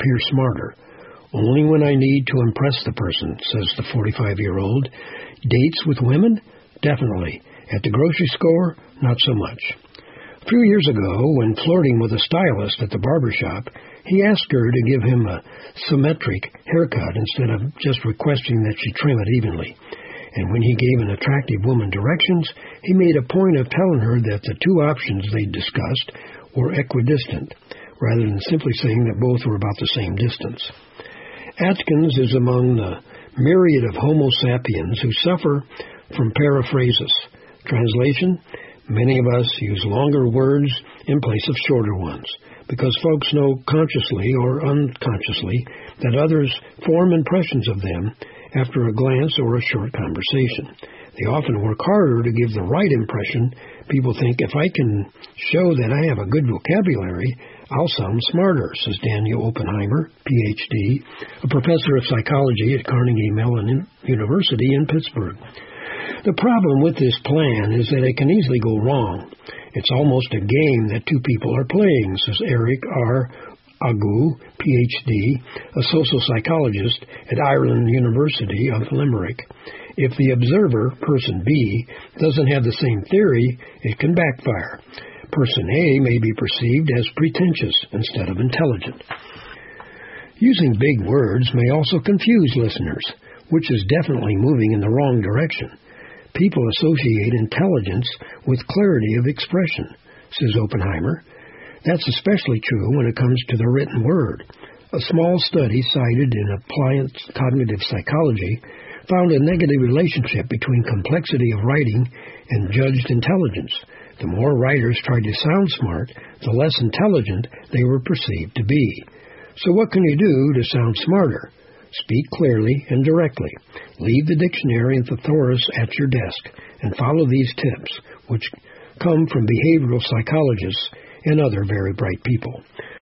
appear smarter. Only when I need to impress the person, says the 45-year-old. Dates with women? Definitely. At the grocery store? Not so much. A few years ago, when flirting with a stylist at the barber shop, he asked her to give him a symmetric haircut instead of just requesting that she trim it evenly. And when he gave an attractive woman directions, he made a point of telling her that the two options they discussed were equidistant, rather than simply saying that both were about the same distance. Atkins is among the myriad of Homo sapiens who suffer from paraphrasis. Translation: many of us use longer words in place of shorter ones, because folks know consciously or unconsciously that others form impressions of them after a glance or a short conversation. They often work harder to give the right impression. People think, if I can show that I have a good vocabulary, I'll sound smarter, says Daniel Oppenheimer, Ph.D., a professor of psychology at Carnegie Mellon University in Pittsburgh. The problem with this plan is that it can easily go wrong. It's almost a game that two people are playing, says Eric R. Agu, Ph.D., a social psychologist at Ireland University of Limerick. If the observer, person B, doesn't have the same theory, it can backfire. Person A may be perceived as pretentious instead of intelligent. Using big words may also confuse listeners, which is definitely moving in the wrong direction. People associate intelligence with clarity of expression, says Oppenheimer. That's especially true when it comes to the written word. A small study cited in Applied Cognitive Psychology found a negative relationship between complexity of writing and judged intelligence. The more writers tried to sound smart, the less intelligent they were perceived to be. So what can you do to sound smarter? Speak clearly and directly. Leave the dictionary and thesaurus at your desk and follow these tips, which come from behavioral psychologists and other very bright people.